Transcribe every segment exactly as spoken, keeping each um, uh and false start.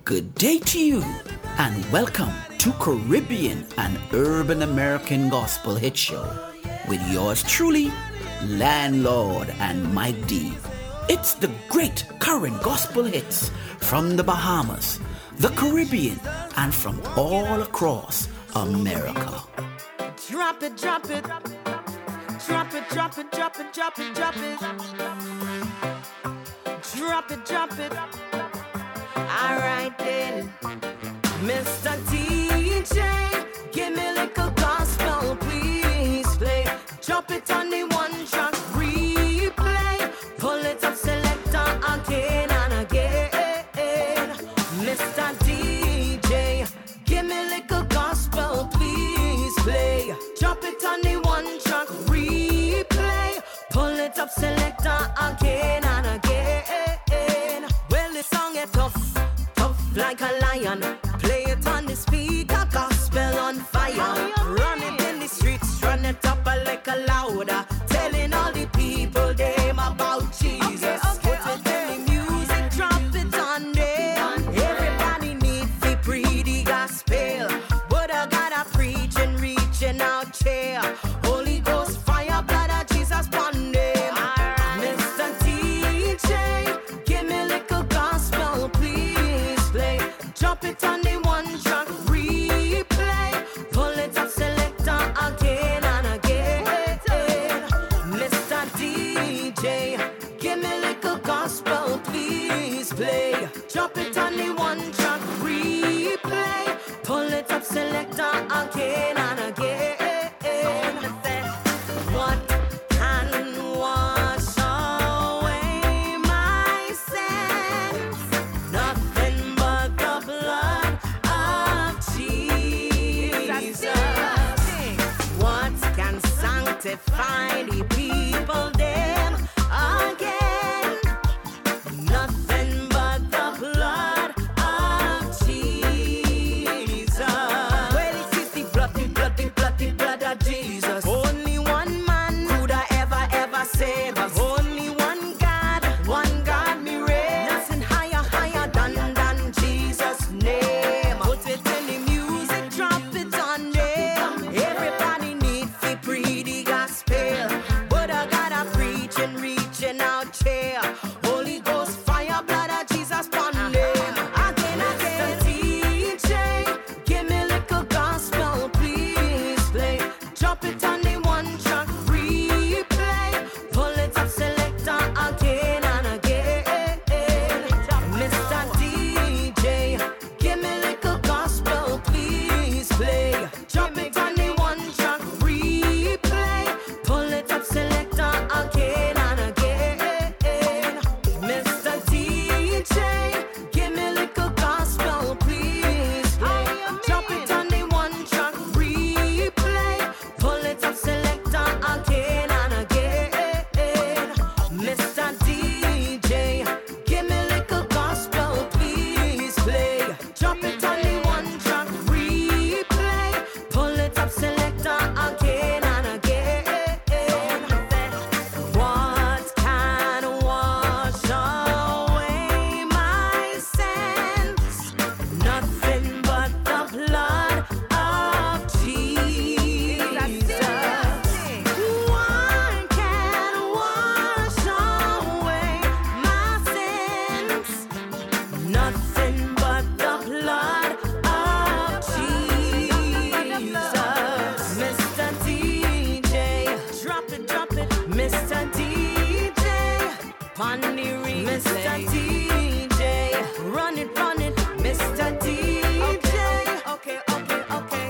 Good day to you, and welcome to Caribbean and Urban American Gospel Hit Show with yours truly, Landlord and Mike D. It's the great current gospel hits from the Bahamas, the Caribbean, and from all across America. Drop it, drop it, drop it, drop it, drop it, drop it, drop it, drop it, drop it. All right then, Mister D J, give me a little gospel, please play. Drop it on the one track replay. Pull it up, selector again and again. Mister D J, give me a little gospel, please play. Drop it on the one track replay. Pull it up, selector again and again. Well, the song is tough, tough like a lion. Play it on the speaker, gospel on fire. Run it in the streets, run it up a little louder. Telling all the people them about Jesus. Okay, okay, Put it in the music, drop it on them. Everybody need to preach the gospel, but I gotta preach and reaching out here. Holy Ghost fire, blood of Jesus upon them. Mister D J, give me a little gospel, please play. Drop it on the one track replay. Pull it up, selector again and again. Mister D J, give me a little gospel, please play. Drop it on the one track replay. Pull it up, selector again and again. What can wash away my sins? Nothing but the blood of Jesus. What can sanctify the people them again? Nothing but the blood of Jesus. Well, it is the blood, the blood, the blood, the blood of Jesus. Only one man could I ever, ever save us. Only one God, one God me raise. Nothing higher, higher than, than Jesus' name. Put it in the music, drop it on them. Everybody need to preach the gospel, but I gotta preach and reaching out here. Holy Ghost fire, blood of Jesus upon them. Again, again, D J, give me a little gospel, please play. Drop it on the one track replay. Pull it up, selector again and again. Mister D J, give me a little gospel, please play. Drop it on the one track replay. Pull it up, selector again and again. Mister D J, give me a little gospel, please play. Drop it on the one track replay. Pull it up, selector again and again. Mister D J, give me a little gospel, please play. Drop it on the one track replay. Pull it up, selector again and again. What can wash away my sins? Nothing but the blood of Jesus. What can wash away my sins? Nothing but the blood of Jesus. Mister D J, drop it, drop it. Mister D J, pon the replay. Mister D J, run it, run it. Mister D J, okay, okay, okay.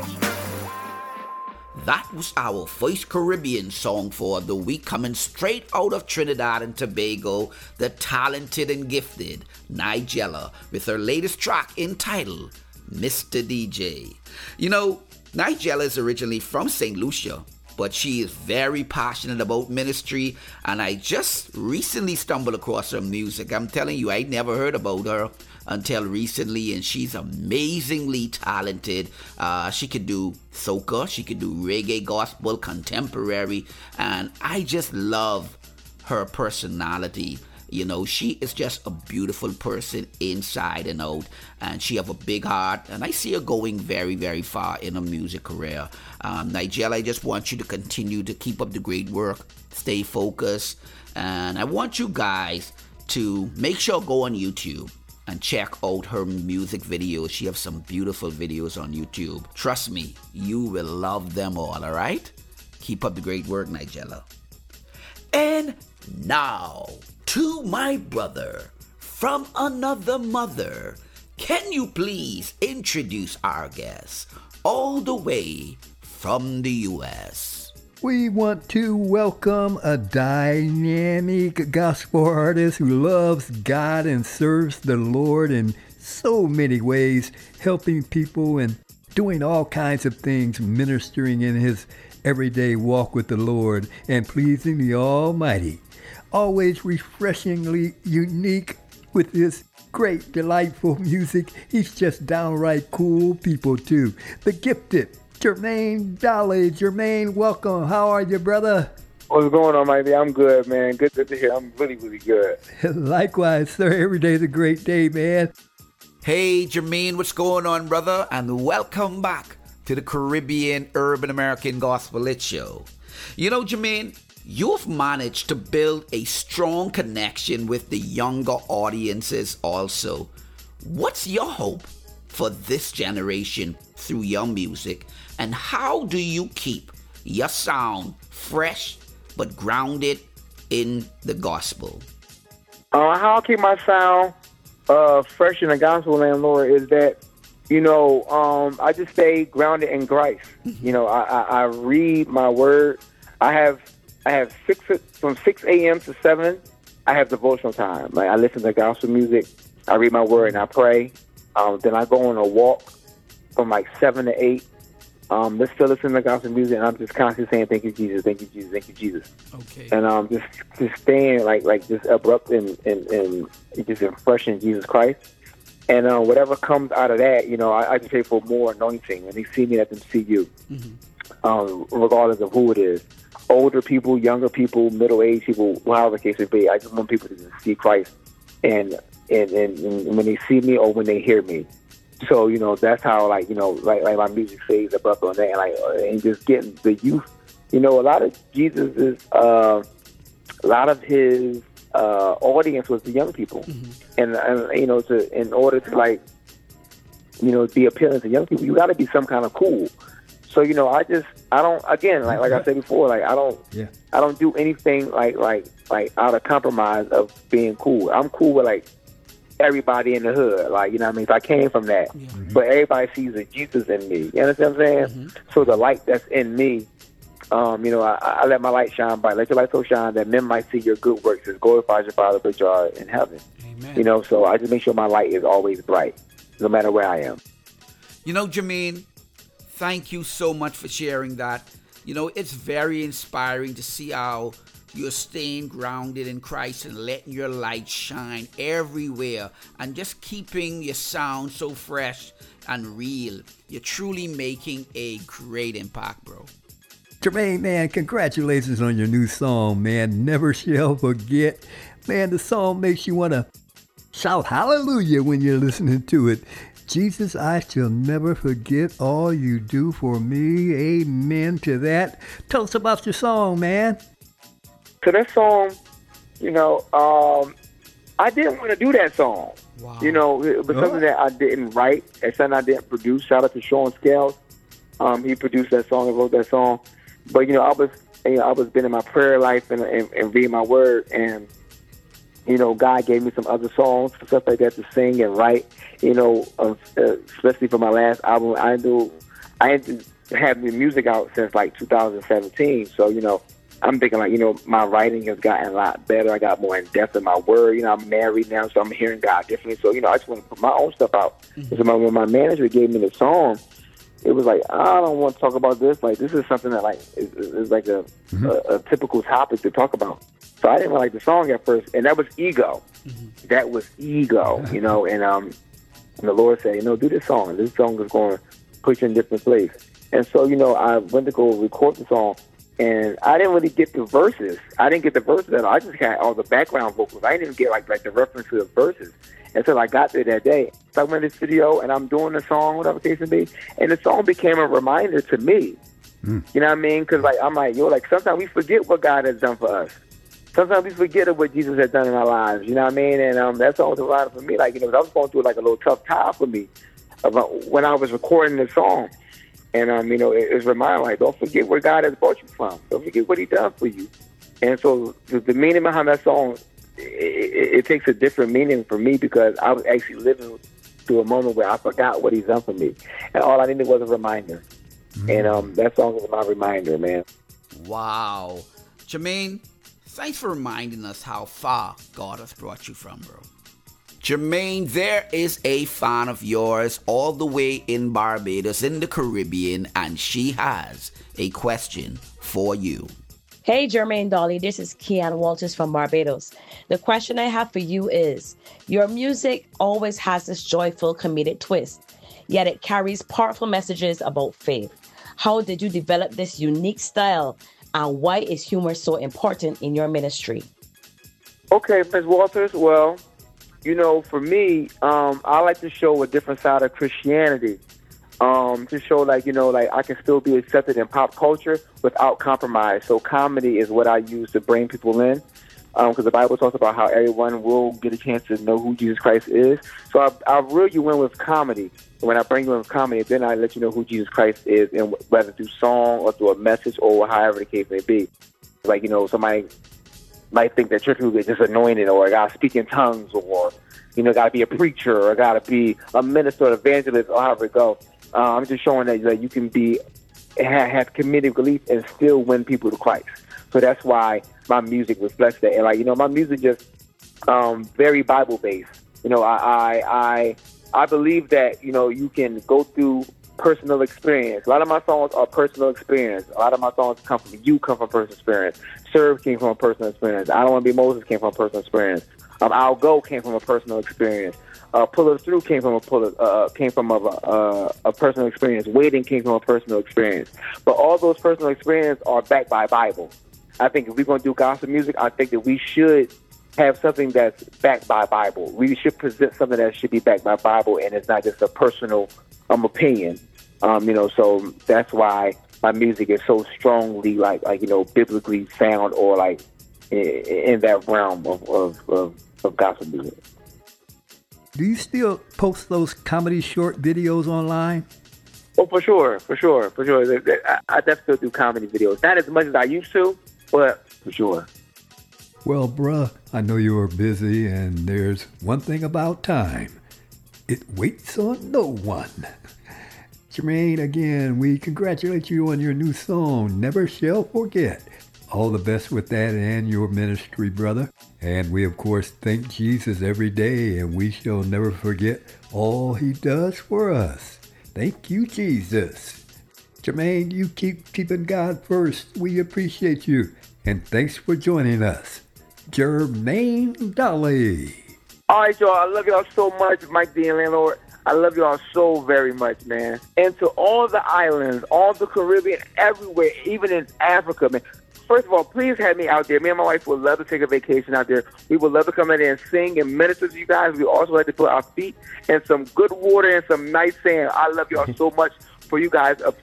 That was our first Caribbean song for the week, coming straight out of Trinidad and Tobago, the talented and gifted Nigella, with her latest track entitled Mister D J. You know, Nigella is originally from Saint Lucia, but she is very passionate about ministry, and I just recently stumbled across her music. I'm telling you, I never heard about her until recently, and she's amazingly talented. Uh, she could do soca, she could do reggae, gospel, contemporary, and I just love her personality. You know, she is just a beautiful person inside and out, and she have a big heart, and I see her going very, very far in her music career. Um, Nigella, I just want you to continue to keep up the great work, stay focused, and I want you guys to make sure go on YouTube and check out her music videos. She has some beautiful videos on YouTube. Trust me, you will love them all, all right? Keep up the great work, Nigella. And now, to my brother from another mother, can you please introduce our guest all the way from the U S? We want to welcome a dynamic gospel artist who loves God and serves the Lord in so many ways, helping people and doing all kinds of things, ministering in his everyday walk with the Lord and pleasing the Almighty. Always refreshingly unique with his great, delightful music. He's just downright cool people, too. The gifted Jermaine Dolly. Jermaine, welcome. How are you, brother? What's going on, Mikey? I'm good, man. Good, good to hear. I'm really, really good. Likewise, sir. Every day's a great day, man. Hey, Jermaine, what's going on, brother? And welcome back to the Caribbean Urban American Gospel Lit Show. You know, Jermaine, you've managed to build a strong connection with the younger audiences also. What's your hope for this generation through your music, and how do you keep your sound fresh but grounded in the gospel? Uh, how I keep my sound uh, fresh in the gospel, landlord, is that, you know, um, I just stay grounded in Christ. You know, I, I, I read my word. I have I have six from six a.m. to seven. I have devotional time. Like, I listen to gospel music. I read my word and I pray. Um, then I go on a walk from like seven to eight. Um, let's still listen to gospel music, and I'm just constantly saying, "Thank you, Jesus. Thank you, Jesus. Thank you, Jesus." Okay. And um, just just staying like like just abrupt and and, and just fresh in Jesus Christ. And uh, whatever comes out of that, you know, I, I just pray for more anointing. When they see me, let them see you, mm-hmm. um, regardless of who it is. Older people, younger people, middle-aged people, however the case may be. I just want people to just see Christ, and and, and and when they see me or when they hear me. So, you know, that's how, like, you know, like like my music stays abrupt on that, and like and just getting the youth. You know, a lot of Jesus is uh, a lot of his uh, audience was the young people, mm-hmm. and, and you know, to in order to like, you know, be appealing to young people, you got to be some kind of cool. So, you know, I just I don't again like like I said before, like I don't yeah. I don't do anything like like like out of compromise of being cool. I'm cool with like everybody in the hood, like, you know what I mean? So I came from that, yeah. mm-hmm. but everybody sees a Jesus in me. You understand what I'm saying? Mm-hmm. So the light that's in me, um, you know, I, I let my light shine bright. Let your light so shine that men might see your good works and glorify your Father which are in heaven. Amen. You know, so I just make sure my light is always bright, no matter where I am. You know, Jermaine, thank you so much for sharing that. You know, it's very inspiring to see how you're staying grounded in Christ and letting your light shine everywhere and just keeping your sound so fresh and real. You're truly making a great impact, bro. Jermaine, man, congratulations on your new song, man. Never Shall Forget. Man, the song makes you want to shout hallelujah when you're listening to it. Jesus, I shall never forget all you do for me. Amen to that. Tell us about your song, man. So that song, you know, um, I didn't want to do that song. Wow. You know, it was something that I didn't write. It's something I didn't produce. Shout out to Sean Scales. Um, he produced that song and wrote that song. But, you know, I was, you know, I was been in my prayer life and, and, and reading my word, and, you know, God gave me some other songs, stuff like that to sing and write. You know, uh, especially for my last album, I do, I didn't have the music out since like two thousand seventeen. So, you know, I'm thinking like, you know, my writing has gotten a lot better. I got more in depth in my word. You know, I'm married now, so I'm hearing God differently. So, you know, I just want to put my own stuff out. Mm-hmm. So my, when my manager gave me the song, it was like, I don't want to talk about this. Like, this is something that like is, is like a, mm-hmm. a, a typical topic to talk about. So I didn't really like the song at first, and that was ego. Mm-hmm. That was ego, you know. And um, and the Lord said, you know, do this song. This song is going to put you in a different place. And so, you know, I went to go record the song. And I didn't really get the verses. I didn't get the verses at all. I just got all the background vocals. I didn't even get like like the reference to the verses until I got there that day. So I went to the studio and I'm doing the song, whatever the case may be, and the song became a reminder to me. Mm. You know what I mean? Because like I'm like, yo, like sometimes we forget what God has done for us. Sometimes we forget of what Jesus has done in our lives. You know what I mean? And um, that song was a reminder for me. Like, you know, I was going through like a little tough time for me about when I was recording the song. And, um, you know, it, it's reminding, like, don't forget where God has brought you from. Don't forget what he done for you. And so the, the meaning behind that song, it, it, it takes a different meaning for me because I was actually living through a moment where I forgot what he's done for me. And all I needed was a reminder. Mm-hmm. And um, that song is my reminder, man. Wow. Jermaine, thanks for reminding us how far God has brought you from, bro. Jermaine, there is a fan of yours all the way in Barbados in the Caribbean, and she has a question for you. Hey, Jermaine Dolly, this is Keon Walters from Barbados. The question I have for you is, your music always has this joyful comedic twist, yet it carries powerful messages about faith. How did you develop this unique style, and why is humor so important in your ministry? Okay, Miz Walters, well, you know, for me, um, I like to show a different side of Christianity. Um, to show, like, you know, like I can still be accepted in pop culture without compromise. So comedy is what I use to bring people in, because um, the Bible talks about how everyone will get a chance to know who Jesus Christ is. So I, I reel you in with comedy. When I bring you in with comedy, then I let you know who Jesus Christ is, and whether through song or through a message or however the case may be. Like, you know, somebody might think that church people get just anointed, or I got to speak in tongues, or, you know, got to be a preacher, or got to be a minister, or evangelist, or however it goes. Uh, I'm just showing that, that you can be have, have comedic relief and still win people to Christ. So that's why my music reflects that. And, like, you know, my music just um, very Bible based. You know, I, I I I believe that, you know, you can go through personal experience. A lot of my songs are personal experience. A lot of my songs come from you, come from personal experience. Serve came from a personal experience. I Don't Want to Be Moses came from a personal experience. Um, I'll Go came from a personal experience. Uh, Pull Us Through came from a pull uh, came from a, a, a personal experience. Waiting came from a personal experience. But all those personal experiences are backed by Bible. I think if we're going to do gospel music, I think that we should have something that's backed by Bible. We should present something that should be backed by Bible, and it's not just a personal um, opinion. Um, you know, so that's why my music is so strongly, like, like you know, biblically sound, or like in, in that realm of, of, of, of gospel music. Do you still post those comedy short videos online? Oh, for sure, for sure, for sure. I, I definitely do comedy videos. Not as much as I used to, but for sure. Well, bruh, I know you're busy, and there's one thing about time. It waits on no one. Jermaine, again, we congratulate you on your new song, Never Shall Forget. All the best with that and your ministry, brother. And we, of course, thank Jesus every day, and we shall never forget all he does for us. Thank you, Jesus. Jermaine, you keep keeping God first. We appreciate you. And thanks for joining us. Jermaine Dolly. All right, y'all. I love y'all so much, Mike D. and Landlord. I love y'all so very much, man. And to all the islands, all the Caribbean, everywhere, even in Africa, man. First of all, please have me out there. Me and my wife would love to take a vacation out there. We would love to come in there and sing and minister to you guys. We also like to put our feet in some good water and some nice sand. I love y'all so much for you guys, uh,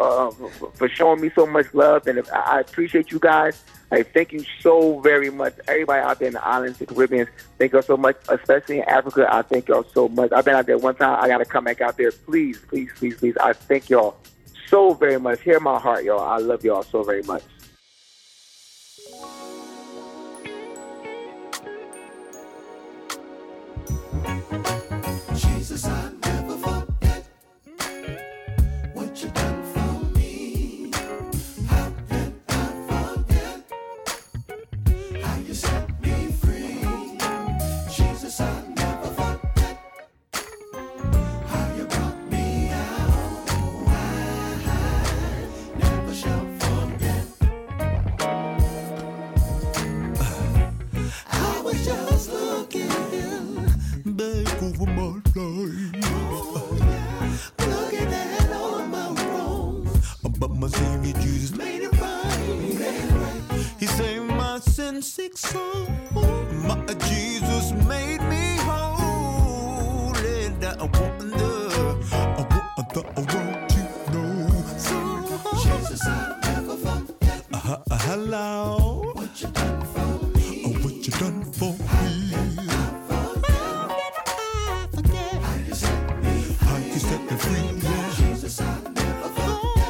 for showing me so much love. And I appreciate you guys. I thank you so very much. Everybody out there in the islands, the Caribbean, thank y'all so much, especially in Africa. I thank y'all so much. I've been out there one time. I got to come back out there. Please, please, please, please. I thank y'all so very much. Hear my heart, y'all. I love y'all so very much. Jesus, I never forget what you done for me. How can I forget how you set me free? Jesus, I never forget how you brought me out. I never shall forget. soul. My Jesus made me whole, and I wonder, I wonder, I want to know. So, Jesus, I'll never forget. Uh, uh, hello, what you done for me? Oh, what you done for me? How you set me free? Yeah. Jesus, I'll never forget.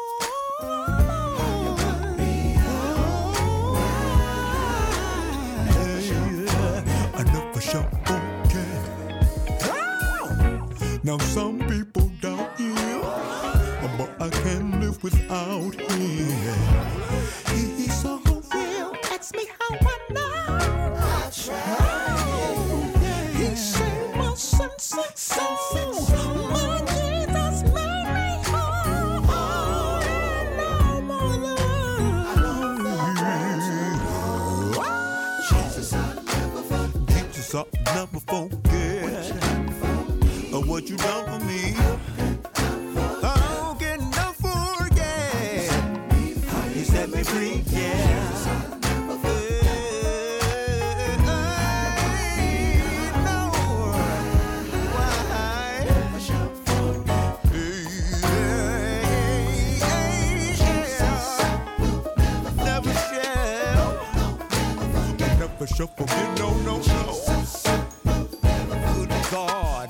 Now some people doubt him, but I can't live without him. He's so real, ask me how I know. I tried. He saved my sunset soul. My Jesus made me whole, and no more love. Jesus, I'll never forget. Jesus, I'll never forget. What you done for me? How can I forget? How you set me free? Yeah. Never shall forget, no, no, no. Good God.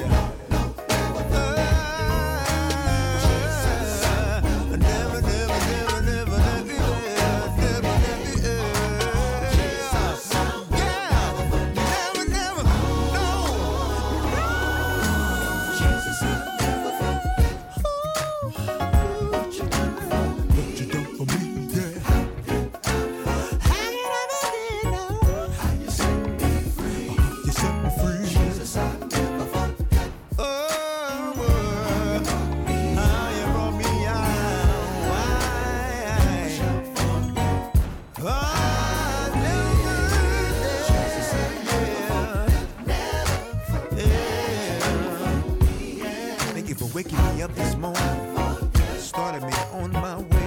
Waking me up this morning, started me on my way.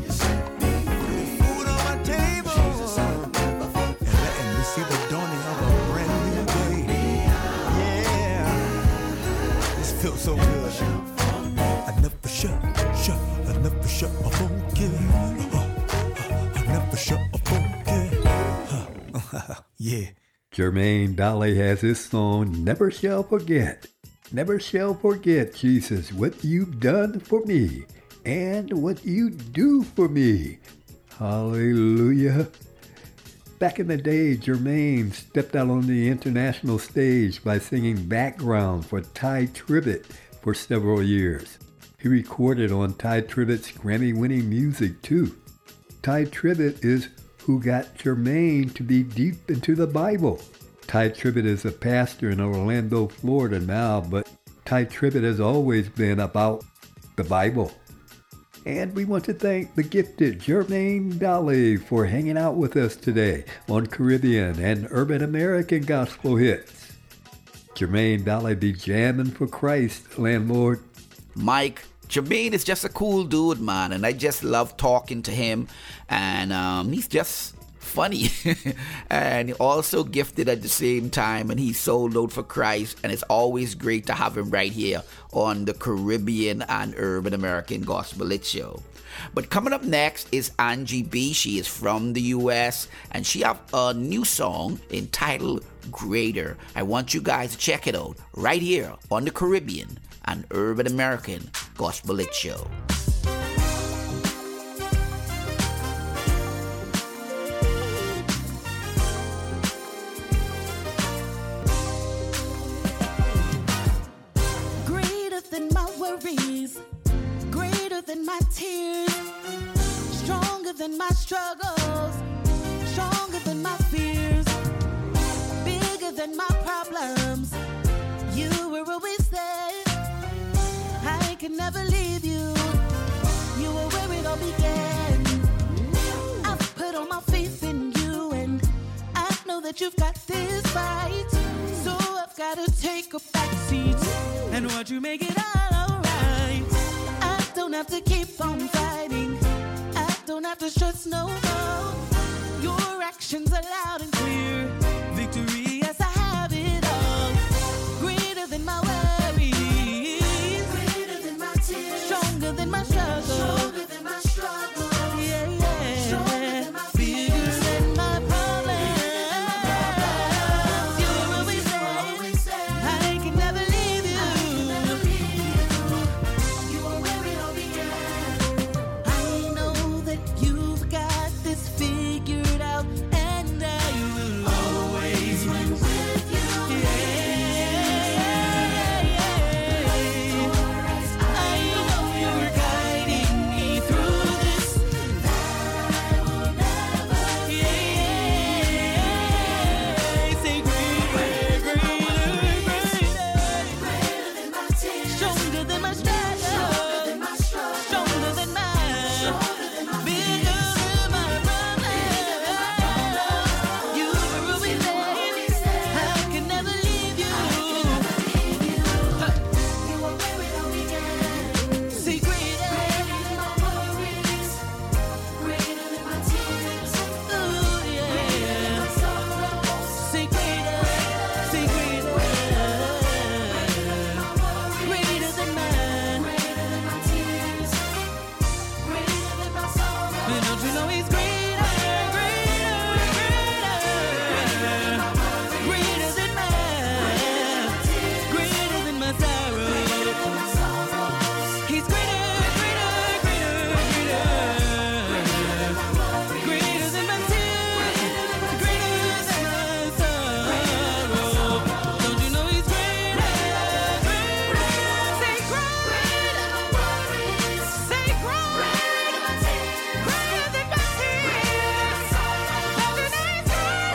Food on my table, and letting me see the dawning of a brand new day. Yeah, this feels so good. I never shut, shut, I never shut a funky. I never shut a funky. Yeah. Jermaine Dolly has his song, Never Shall Forget. Never shall forget, Jesus, what you've done for me and what you do for me. Hallelujah. Back in the day, Jermaine stepped out on the international stage by singing background for Ty Tribbett for several years. He recorded on Ty Tribbett's Grammy-winning music, too. Ty Tribbett is who got Jermaine to be deep into the Bible. Ty Tribbett is a pastor in Orlando, Florida now, but Ty Tribbett has always been about the Bible. And we want to thank the gifted Jermaine Dolly for hanging out with us today on Caribbean and Urban American Gospel Hits. Jermaine Dolly be jamming for Christ, landlord. Mike, Jermaine is just a cool dude, man, and I just love talking to him, and um, he's just funny and also gifted at the same time, and he's sold out for Christ, and it's always great to have him right here on the Caribbean and Urban American Gospel Hit Show. But coming up next is Angie B. She is from the U S and she have a new song entitled Greater. I want you guys to check it out right here on the Caribbean and Urban American Gospel Hit Show. Greater than my tears, stronger than my struggles, stronger than my fears, bigger than my problems. You were always there. I can never leave you. You were where it all began. I've put all my faith in you, and I know that you've got this fight. So I've got to take a back seat and watch you make it all alright. I don't have to keep on fighting. I don't have to stress no more. You're actions are loud and clear. Victory, yes, I have it all. Greater than my worries, greater than my tears, stronger than my struggle, stronger than my struggle. Yeah, yeah. Stronger than my fears, bigger than my problems. You will always say, I can never leave you. You are where it all began. I know that you've got this figured out, and I will always run with you. I know you're guiding me through this. That I will never. Say greater, greater, greater than my tears, stronger than my struggle, stronger than mine, bigger than my problems. You were always there. I can never leave you. You are where it all began. Say greater than my worries, greater than my tears. Ooh, yeah. Greater than my sorrows. Say greater, say greater. Greater than mine, greater than my tears, greater than my sorrows. And don't you know he's greater, greater, greater, greater than mine, greater than my sorrows. He's greater, greater, greater, greater, greater than my tears, greater than my sorrow. Don't you know he's greater, greater, say greater than my worries, say greater than my tears, greater than my tears, don't you know he's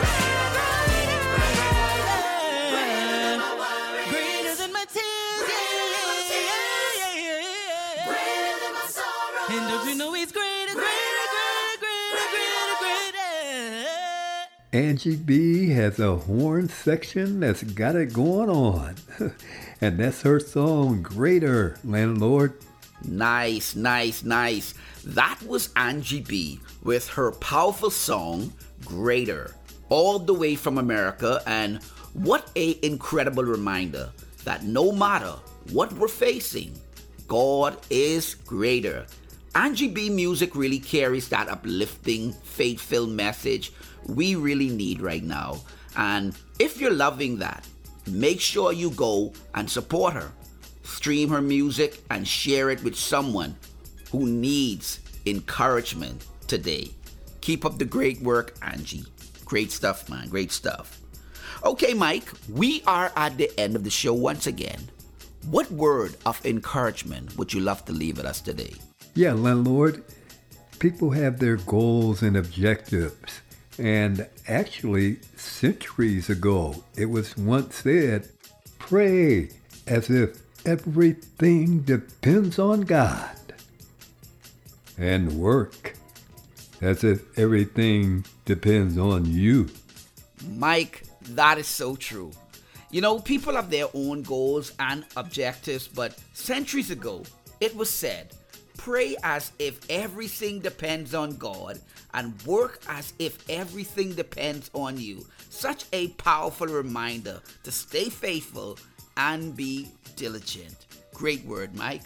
greater, greater than my tears, yeah, yeah, yeah, yeah, greater than my sorrow. And don't you know he's greater, greater, greater, greater, greater, greater. Angie B has a horn section that's got it going on. And that's her song, Greater, Landlord. Nice, nice, nice. That was Angie B with her powerful song, Greater, all the way from America. And what a incredible reminder that no matter what we're facing, God is greater. Angie B music really carries that uplifting, faith-filled message we really need right now. And if you're loving that, make sure you go and support her. Stream her music and share it with someone who needs encouragement today. Keep up the great work, Angie. Great stuff, man. Great stuff. Okay, Mike, we are at the end of the show once again. What word of encouragement would you love to leave with us today? Yeah, Landlord, people have their goals and objectives. And actually, centuries ago, it was once said, pray as if everything depends on God. And work as if everything depends on you. Mike, that is so true. You know, people have their own goals and objectives, but centuries ago, it was said, pray as if everything depends on God and work as if everything depends on you. Such a powerful reminder to stay faithful and be diligent. Great word, Mike.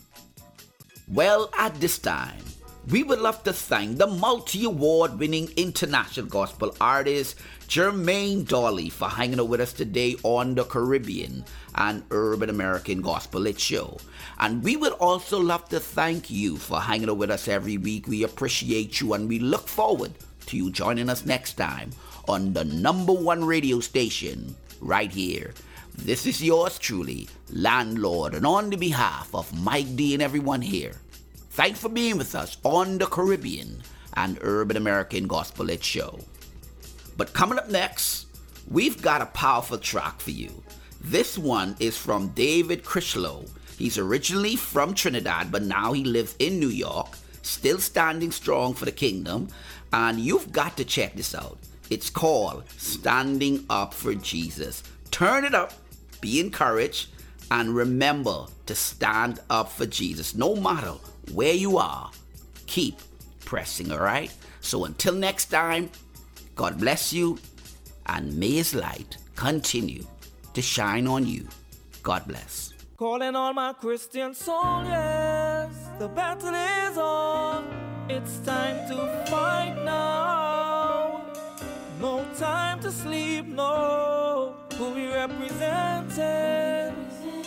Well, at this time, we would love to thank the multi-award winning international gospel artist Jermaine Dolly for hanging out with us today on the Caribbean and Urban American Gospel Lit Show. And we would also love to thank you for hanging out with us every week. We appreciate you and we look forward to you joining us next time on the number one radio station right here. This is yours truly, Landlord, and on the behalf of Mike D and everyone here, thanks for being with us on the Caribbean and Urban American Gospel Lit Show. But coming up next, we've got a powerful track for you. This one is from David Critchlow. He's originally from Trinidad, but now he lives in New York, still standing strong for the kingdom. And you've got to check this out. It's called Standing Up for Jesus. Turn it up, be encouraged, and remember to stand up for Jesus. No matter where you are, keep pressing, all right? So until next time, God bless you, and may His light continue to shine on you. God bless. Calling all my Christian soldiers, the battle is on. It's time to fight now. No time to sleep, no. Who we represented?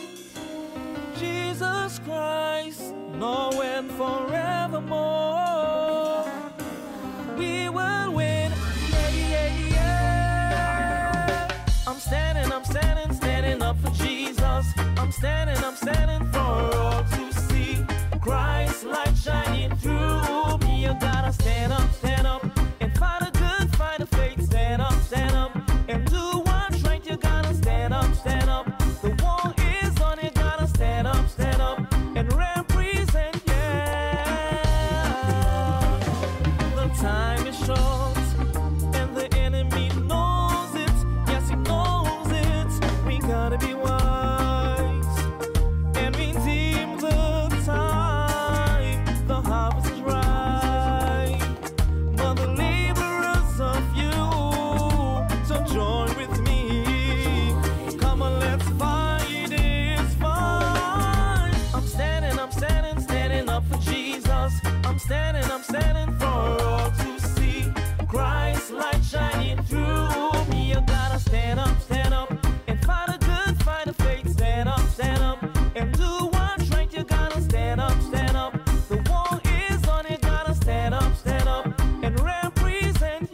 Jesus Christ, now and forevermore. We will win, yeah, yeah, yeah. I'm standing, I'm standing, standing up for Jesus. I'm standing, I'm standing for all to see. Christ light shining through me. You gotta stand up, stand up, and fight a good fight of faith. Stand up, stand up, and do what's right. You gotta stand up, stand up. The war is on, you gotta stand up, stand up, and represent, yeah. The time is short, and the enemy knows it. Yes, he knows it. We gotta be wise and redeem the time. The harvest is ripe, but the laborers of you. So join with me. Come on, let's fight this fight. I'm standing, I'm standing, standing up for Jesus. I'm standing, I'm standing for all to see. Christ light shining through me. You gotta stand up, stand up, and fight a good fight of faith. Stand up, stand up, and do what's right. You gotta stand up, stand up. The war is on, you gotta stand up, stand up, and represent,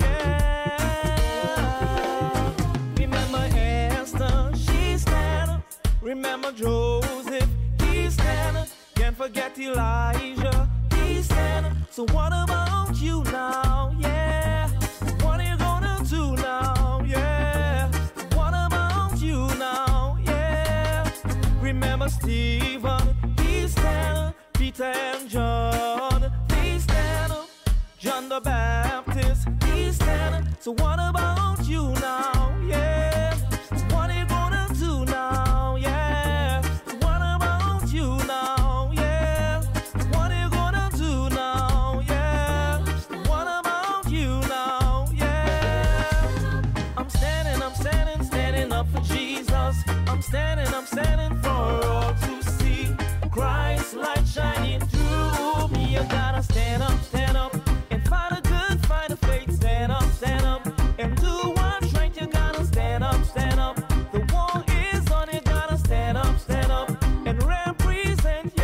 yeah. Remember Esther, she stand up. Remember Joseph, he stand up. Can't forget Elijah, he stand up. So what about you now, yeah? What are you gonna do now, yeah? What about you now, yeah? Remember Stephen, he stand up. Peter and John, they stand up. John the Baptist, he stand up. So what about you now, yeah? What are you gonna do now, yeah? What about you now, yeah? What are you gonna do now, yeah? What about you now, yeah? I'm standing, I'm standing, standing up for Jesus. I'm standing, I'm standing for all to see. Christ light shining through me. You gotta stand up, stand up, and fight a good fight of faith. Stand up, stand up, and do what's right. You gotta stand up, stand up. The war is on, you gotta stand up, stand up, and represent,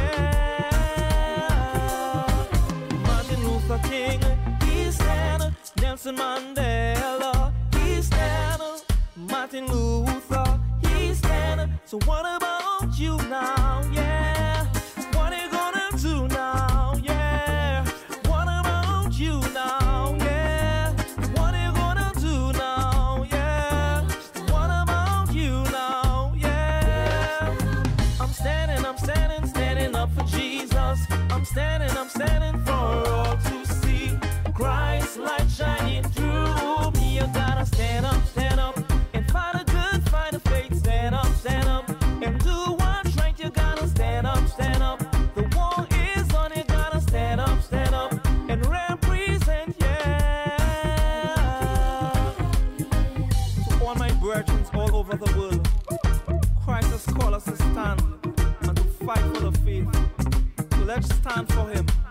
yeah. Martin Luther King, he stand up. Nelson Mandela, he stand up. Martin Luther, he stand up. So what about you now, yeah? What are you gonna do now, yeah? What about you now, yeah? What are you gonna do now, yeah? What about you now, yeah? I'm standing, I'm standing, standing up for Jesus. I'm standing, I'm standing for all to see. Christ light shining through me. You gotta stand up, stand up, and fight a good fight of faith. Stand up, stand up, and do what's right. You gotta stand up, stand up. The war is on, you gotta stand up, stand up, and represent, yeah. To all my brethren all over the world, Christ has called us to stand and to fight for the faith. So let's stand for Him.